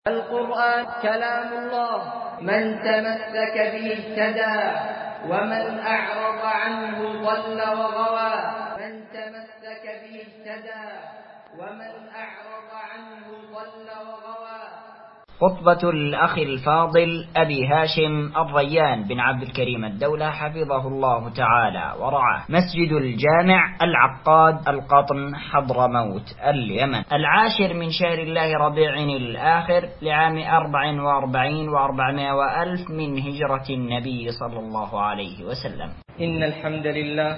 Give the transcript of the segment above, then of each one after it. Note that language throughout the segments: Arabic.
القرآن كلام الله، من تمسك به اهتدى ومن أعرض عنه ضل وغوى. من تمسك به اهتدى ومن أعرض عنه ضل وغوى. خطبة الأخ الفاضل أبي هاشم الريان بن عبد الكريم الدولة حفظه الله تعالى ورعاه، مسجد الجامع العقاد القطن حضرموت اليمن، 10 من شهر الله ربيع الآخر لعام 44 و400 وألف من هجرة النبي صلى الله عليه وسلم. إن الحمد لله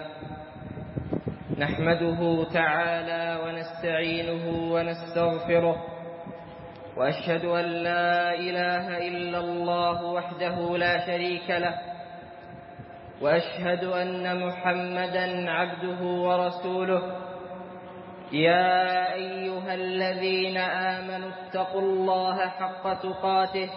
نحمده تعالى ونستعينه ونستغفره، وأشهد أن لا إله إلا الله وحده لا شريك له، وأشهد أن محمدًا عبده ورسوله. يا أيها الذين آمنوا اتقوا الله حق تقاته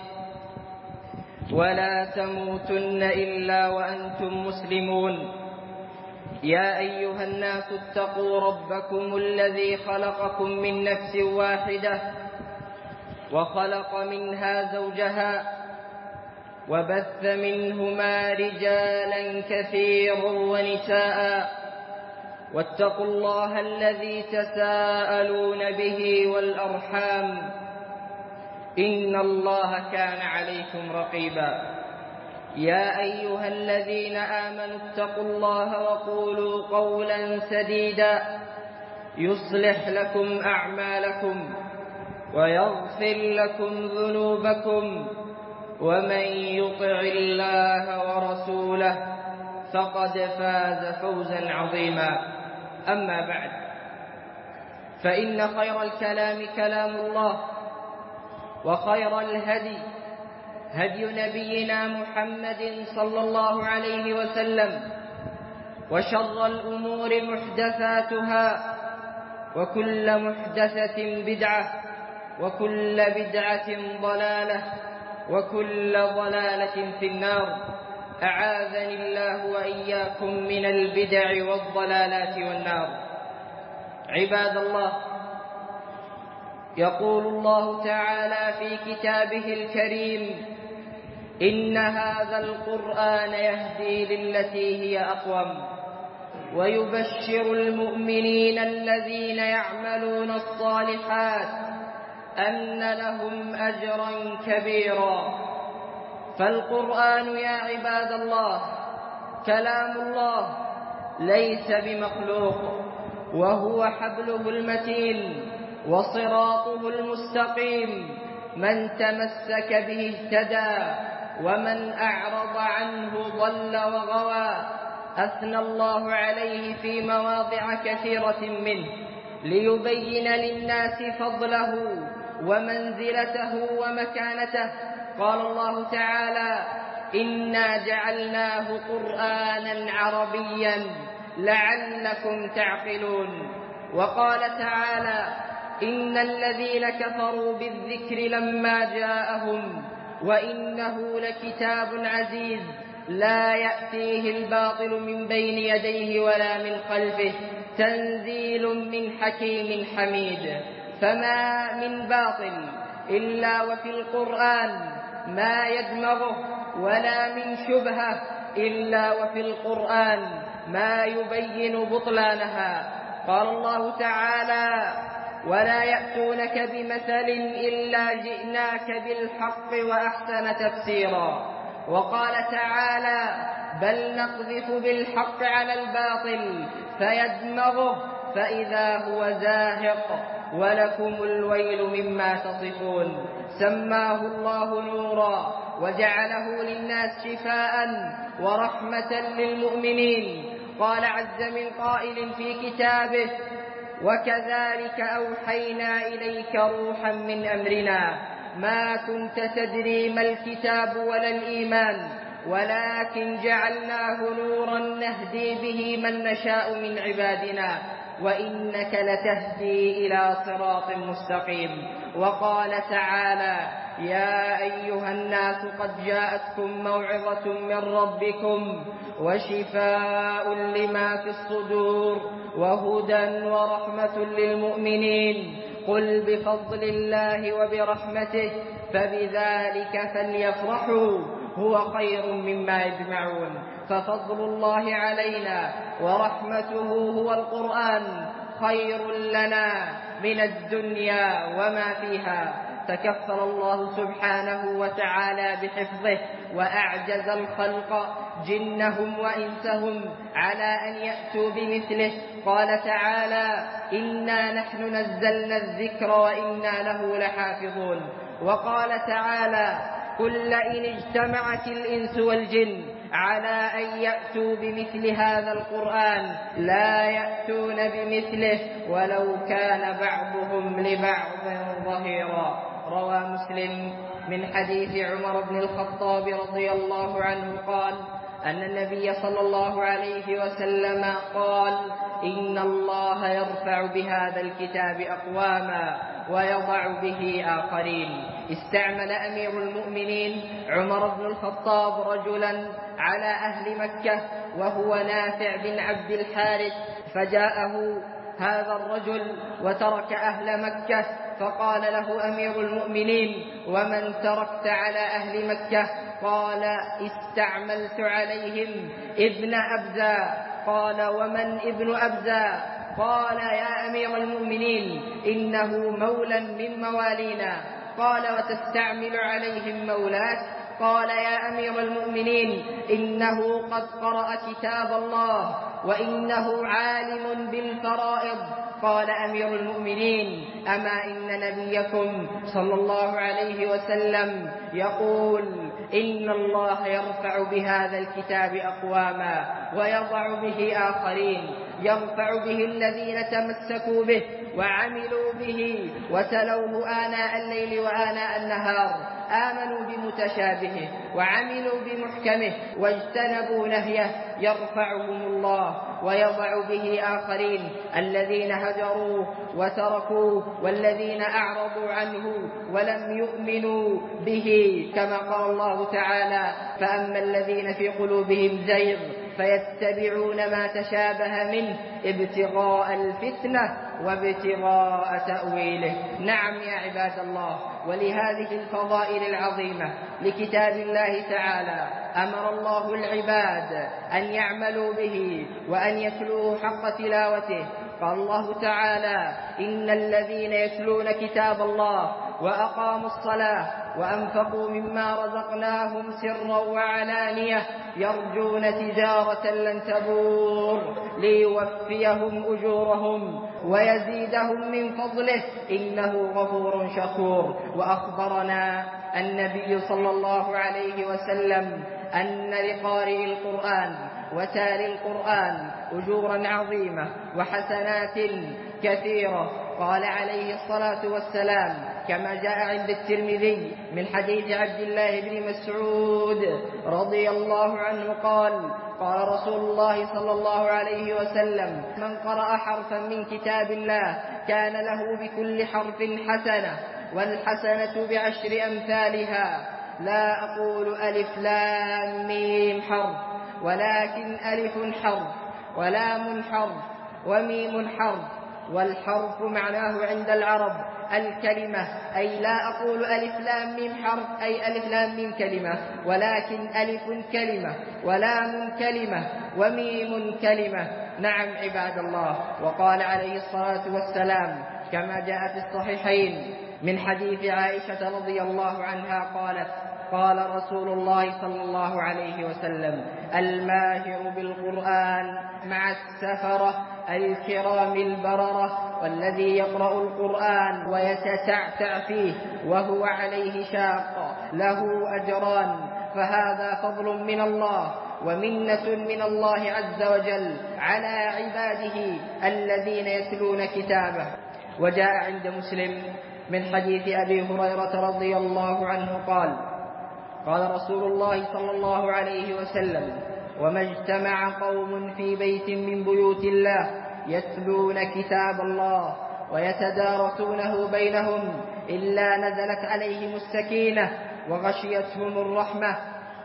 ولا تموتن إلا وأنتم مسلمون. يا أيها الناس اتقوا ربكم الذي خلقكم من نفس واحدة وخلق منها زوجها وبث منهما رجالا كثيرا ونساء، واتقوا الله الذي تساءلون به والأرحام، إن الله كان عليكم رقيبا. يا أيها الذين آمنوا اتقوا الله وقولوا قولا سديدا يصلح لكم أعمالكم ويغفر لكم ذنوبكم، ومن يطع الله ورسوله فقد فاز فوزا عظيما. أما بعد، فإن خير الكلام كلام الله، وخير الهدي هدي نبينا محمد صلى الله عليه وسلم، وشر الأمور محدثاتها، وكل محدثة بدعة، وكل بدعة ضلالة، وكل ضلالة في النار. أعاذني الله وإياكم من البدع والضلالات والنار. عباد الله، يقول الله تعالى في كتابه الكريم: إن هذا القرآن يهدي للتي هي أقوم، ويبشر المؤمنين الذين يعملون الصالحات أن لهم أجرا كبيرا. فالقرآن يا عباد الله كلام الله ليس بمخلوق، وهو حبله المتين وصراطه المستقيم، من تمسك به اهتدى ومن أعرض عنه ضل وغوى. أثنى الله عليه في مواضع كثيرة منه ليبين للناس فضله ومنزلته ومكانته. قال الله تعالى: إنا جعلناه قرآنا عربيا لعلكم تعقلون. وقال تعالى: إن الذين كفروا بالذكر لما جاءهم وإنه لكتاب عزيز لا يأتيه الباطل من بين يديه ولا من خلفه تنزيل من حكيم حميد. فما من باطل إلا وفي القرآن ما يدمغه، ولا من شبهة إلا وفي القرآن ما يبين بطلانها. قال الله تعالى: ولا يأتونك بمثل إلا جئناك بالحق وأحسن تفسيرا. وقال تعالى: بل نقذف بالحق على الباطل فيدمغه فإذا هو زاهق ولكم الويل مما تصفون. سماه الله نورا وجعله للناس شفاء ورحمة للمؤمنين. قال عز من قائل في كتابه: وكذلك أوحينا إليك روحا من أمرنا ما كنت تدري ما الكتاب ولا الإيمان ولكن جعلناه نورا نهدي به من نشاء من عبادنا وإنك لتهدي إلى صراط مستقيم. وقال تعالى: يا أيها الناس قد جاءتكم موعظة من ربكم وشفاء لما في الصدور وهدى ورحمة للمؤمنين. قل بفضل الله وبرحمته فبذلك فليفرحوا هو خير مما يجمعون. ففضل الله علينا ورحمته هو القرآن خير لنا من الدنيا وما فيها. تكفل الله سبحانه وتعالى بحفظه وأعجز الخلق جنهم وإنسهم على أن يأتوا بمثله. قال تعالى: إنا نحن نزلنا الذكر وإنا له لحافظون. وقال تعالى: قل إن اجتمعت الإنس والجن على أن يأتوا بمثل هذا القرآن لا يأتون بمثله ولو كان بعضهم لبعض ظهيرا. روى مسلم من حديث عمر بن الخطاب رضي الله عنه قال: أن النبي صلى الله عليه وسلم قال: إن الله يرفع بهذا الكتاب أقواما ويضع به آخرين. استعمل أمير المؤمنين عمر بن الخطاب رجلا على أهل مكة وهو نافع بن عبد الحارث، فجاءه هذا الرجل وترك أهل مكة، فقال له أمير المؤمنين: ومن تركت على أهل مكة؟ قال: استعملت عليهم ابن أبزة. قال: ومن ابن أبزة؟ قال: يا أمير المؤمنين إنه مولى من موالينا. قال: وتستعمل عليهم مولاك؟ قال: يا أمير المؤمنين إنه قد قرأ كتاب الله وإنه عالم بالفرائض. قال أمير المؤمنين: أما إن نبيكم صلى الله عليه وسلم يقول: إن الله يرفع بهذا الكتاب أقواما ويضع به آخرين، يرفع به الذين تمسكوا به وعملوا به وتلوه آناء الليل وآناء النهار، آمنوا بمتشابهه وعملوا بمحكمه واجتنبوا نهيه، يرفعهم الله ويضع به آخرين، الذين هجروه وتركوه والذين أعرضوا عنه ولم يؤمنوا به، كما قال الله تعالى: فأما الذين في قلوبهم زيغ فيتبعون ما تشابه منه ابتغاء الفتنة وابتغاء تأويله. نعم يا عباد الله، ولهذه الفضائل العظيمة لكتاب الله تعالى أمر الله العباد أن يعملوا به وأن يتلوه حق تلاوته. قال الله تعالى: إن الذين يتلون كتاب الله وأقاموا الصلاة وأنفقوا مما رزقناهم سرا وعلانية يرجون تجارة لن تبور ليوفيهم أجورهم ويزيدهم من فضله إنه غفور شكور. وأخبرنا النبي صلى الله عليه وسلم أن لقارئ القرآن وتالي القرآن أجورا عظيمة وحسنات كثيرة. قال عليه الصلاة والسلام كما جاء عند الترمذي من حديث عبد الله بن مسعود رضي الله عنه قال: قال رسول الله صلى الله عليه وسلم: من قرأ حرفا من كتاب الله كان له بكل حرف حسنة، والحسنة بعشر أمثالها. لا أقول ألف لام ميم حرف، ولكن ألف حرف ولام حرف وميم حرف. والحرف معناه عند العرب الكلمة، أي لا أقول ألف لام ميم حرف أي ألف لام ميم كلمة، ولكن ألف كلمة ولام كلمة وميم كلمة. نعم عباد الله. وقال عليه الصلاة والسلام كما جاء في الصحيحين من حديث عائشة رضي الله عنها قالت: قال رسول الله صلى الله عليه وسلم: الماهر بالقرآن مع السفرة الكرام البررة، والذي يقرأ القرآن ويتتعتع فيه وهو عليه شاق له أجران. فهذا فضل من الله ومنة من الله عز وجل على عباده الذين يتلون كتابه. وجاء عند مسلم من حديث أبي هريرة رضي الله عنه قال: قال رسول الله صلى الله عليه وسلم: وما اجتمع قوم في بيت من بيوت الله يتلون كتاب الله ويتدارسونه بينهم إلا نزلت عليهم السكينة وغشيتهم الرحمة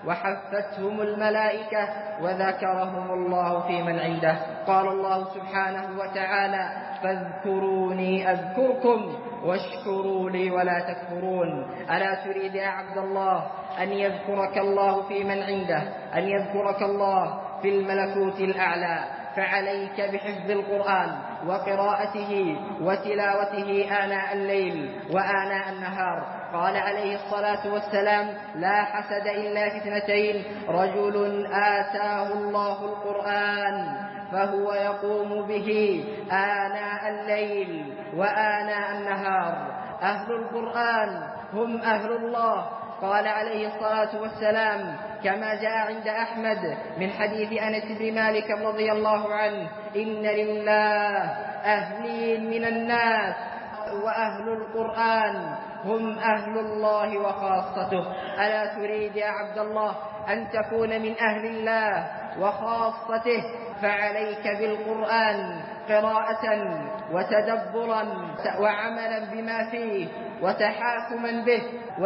وحفتهم الملائكة وذكرهم الله في من عنده. قال الله سبحانه وتعالى: فاذكروني أذكركم واشكروا لي ولا تكفرون. ألا تريد يا عبد الله أن يذكرك الله في من عنده، أن يذكرك الله في الملكوت الأعلى؟ فعليك بحفظ القرآن وقراءته وتلاوته آناء الليل وآناء النهار. قال عليه الصلاة والسلام: لا حسد إلا في اثنتين: رجل آتاه الله القرآن فهو يقوم به آناء الليل وآناء النهار. أهل القرآن هم أهل الله. قال عليه الصلاة والسلام كما جاء عند أحمد من حديث أنس بن مالك رضي الله عنه: إن لله أهلين من الناس وأهل القرآن هم أهل الله وخاصته. ألا تريد يا عبد الله أن تكون من أهل الله وخاصته؟ فعليك بالقرآن قراءة وتدبرا وعملا بما فيه وتحاكما به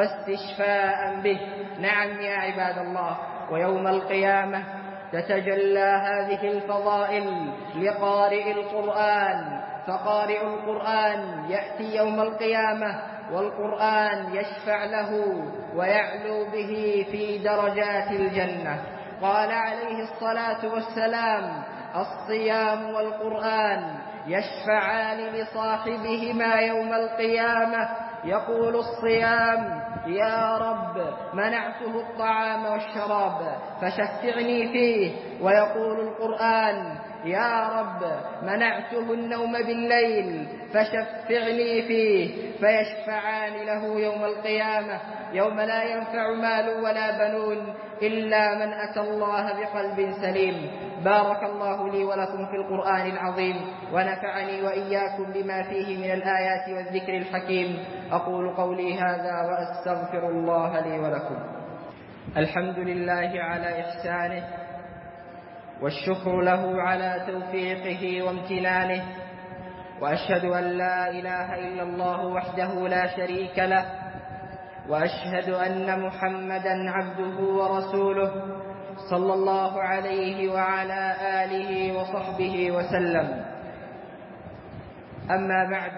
واستشفاء به. نعم يا عباد الله، ويوم القيامة تتجلى هذه الفضائل لقارئ القرآن، فقارئ القرآن يأتي يوم القيامة والقرآن يشفع له ويعلو به في درجات الجنة. قال عليه الصلاة والسلام: الصيام والقرآن يشفعان لصاحبهما يوم القيامة. يقول الصيام: يا رب منعته الطعام والشراب فشفعني فيه. ويقول القرآن: يا رب منعته النوم بالليل فشفعني فيه. فيشفعان له يوم القيامة يوم لا ينفع مال ولا بنون إلا من أتى الله بقلب سليم. بارك الله لي ولكم في القرآن العظيم، ونفعني وإياكم بما فيه من الآيات والذكر الحكيم. أقول قولي هذا وأستغفر الله لي ولكم. الحمد لله على إحسانه، والشكر له على توفيقه وامتنانه، وأشهد أن لا إله إلا الله وحده لا شريك له، وأشهد أن محمدا عبده ورسوله صلى الله عليه وعلى آله وصحبه وسلم. أما بعد،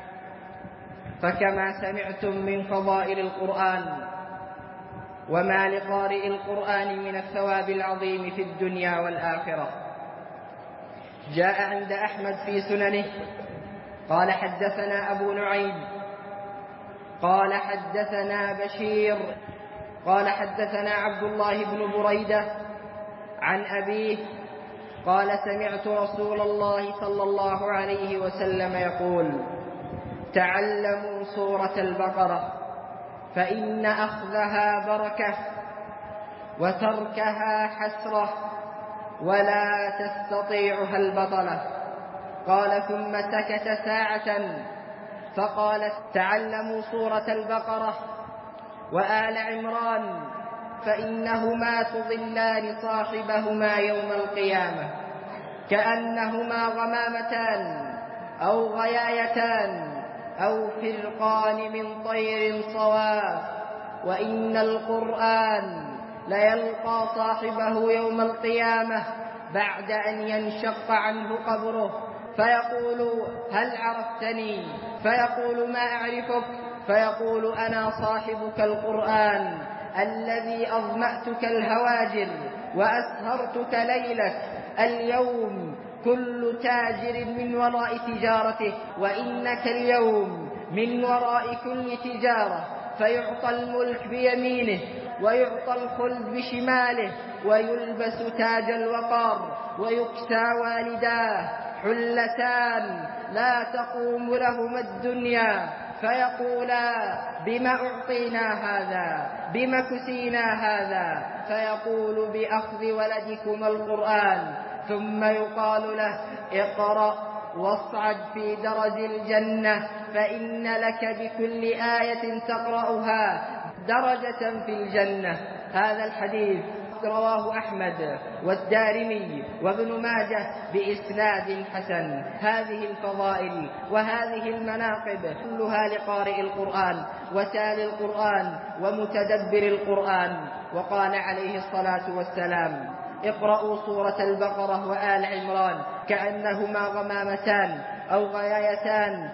فكما سمعتم من فضائل القرآن وما لقارئ القرآن من الثواب العظيم في الدنيا والآخرة، جاء عند أحمد في سننه قال: حدثنا أبو نعيم قال حدثنا بشير قال حدثنا عبد الله بن بريدة عن أبيه قال: سمعت رسول الله صلى الله عليه وسلم يقول: تعلموا سورة البقرة فإن أخذها بركة وتركها حسرة ولا تستطيعها البطلة. قال: ثم سكت ساعة فقال: تعلموا سورة البقرة وآل عمران فإنهما تضلان صاحبهما يوم القيامة كأنهما غمامتان أو غيايتان أو فرقان من طير صواف. وإن القرآن ليلقى صاحبه يوم القيامة بعد أن ينشق عنه قبره فيقول: هل عرفتني؟ فيقول: ما أعرفك؟ فيقول: أنا صاحبك القرآن الذي أظمأتك الهواجر وأسهرتك ليلك. اليوم كل تاجر من وراء تجارته، وإنك اليوم من وراء كل تجارة. فيعطى الملك بيمينه ويعطى الخلد بشماله ويلبس تاج الوقار ويكسى والداه حلتان لا تقوم لهما الدنيا، فيقولا: بما أعطينا هذا؟ بما كسينا هذا؟ فيقول: بأخذ ولدكم القرآن. ثم يقال له: اقرأ واصعد في درج الجنة، فإن لك بكل آية تقرأها درجة في الجنة. هذا الحديث رواه أحمد والدارمي وابن ماجه بإسناد حسن. هذه الفضائل وهذه المناقب كلها لقارئ القرآن وتالي القرآن ومتدبر القرآن. وقال عليه الصلاة والسلام: اقرأوا سورة البقرة وآل عمران كأنهما غمامتان أو غيايتان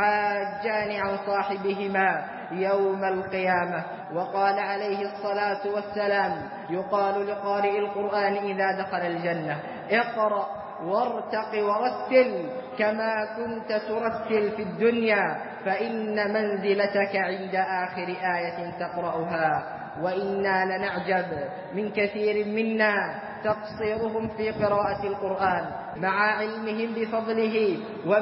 تحاجان عن صاحبهما يوم القيامة. وقال عليه الصلاة والسلام: يقال لقارئ القرآن إذا دخل الجنة: اقرأ وارتق ورتل كما كنت ترتل في الدنيا، فإن منزلتك عند آخر آية تقرأها. وإنا لنعجب من كثير منا تقصيرهم في قراءة القرآن مع علمهم بفضله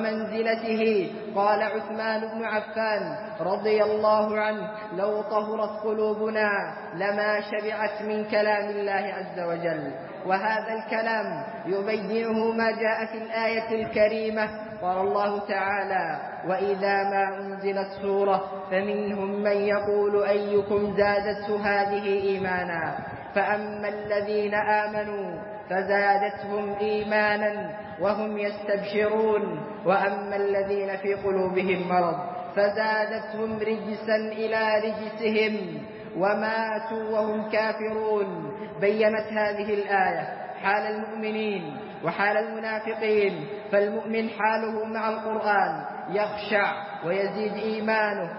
ومنزلته. قال عثمان بن عفان رضي الله عنه: لو طهرت قلوبنا لما شبعت من كلام الله عز وجل. وهذا الكلام يبينه ما جاء في الآية الكريمة. قال الله تعالى: وإذا ما أنزلت سورة فمنهم من يقول أيكم زادته هذه إيمانا، فأما الذين آمنوا فزادتهم إيمانا وهم يستبشرون، وأما الذين في قلوبهم مرض فزادتهم رجسا إلى رجسهم وماتوا وهم كافرون. بيّنت هذه الآية حال المؤمنين وحال المنافقين. فالمؤمن حاله مع القرآن يخشع ويزيد إيمانه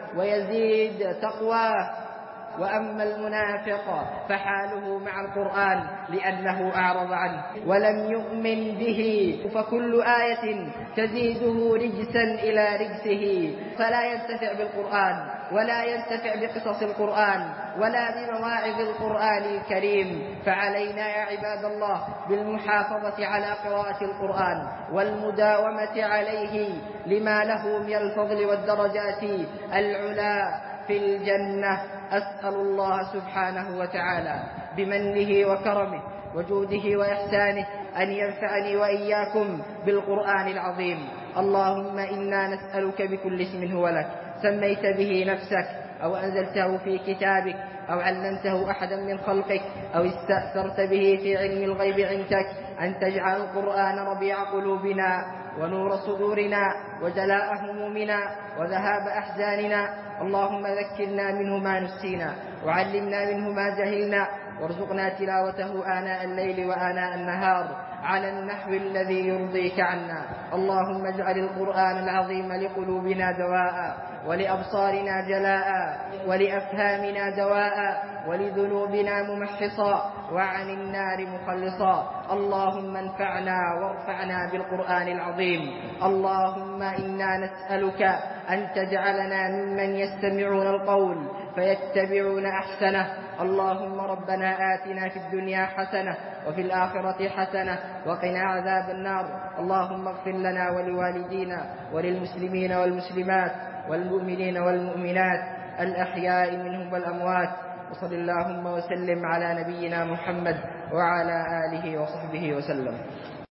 ويزيد تقواه، وأما المنافق فحاله مع القرآن لأنه أعرض عنه ولم يؤمن به، فكل آية تزيده رجسا إلى رجسه، فلا ينتفع بالقرآن ولا ينتفع بقصص القرآن ولا بمواعظ القرآن الكريم. فعلينا يا عباد الله بالمحافظة على قراءة القرآن والمداومة عليه لما له من الفضل والدرجات العلا في الجنة. أسأل الله سبحانه وتعالى بمنه وكرمه وجوده وإحسانه أن ينفعني وإياكم بالقرآن العظيم. اللهم إنا نسألك بكل اسم هو لك سميت به نفسك أو أنزلته في كتابك أو علمته أحدا من خلقك أو استأثرت به في علم الغيب عندك أن تجعل القرآن ربيع قلوبنا ونور صدورنا وجلاء همومنا وذهاب أحزاننا. اللهم ذكرنا منه ما نسينا وعلمنا منه ما جهلنا، وارزقنا تلاوته آناء الليل وآناء النهار على النحو الذي يرضيك عنا. اللهم اجعل القرآن العظيم لقلوبنا دواء ولأبصارنا جلاء ولأفهامنا دواء ولذنوبنا ممحصا وعن النار مخلصا. اللهم انفعنا وارفعنا بالقرآن العظيم. اللهم إنا نسألك أن تجعلنا ممن يستمعون القول فيتبعون أحسنه. اللهم ربنا آتنا في الدنيا حسنة وفي الآخرة حسنة وقنا عذاب النار. اللهم اغفر لنا ولوالدينا وللمسلمين والمسلمات والمؤمنين والمؤمنات الأحياء منهم والأموات. وصل اللهم وسلم على نبينا محمد وعلى آله وصحبه وسلم.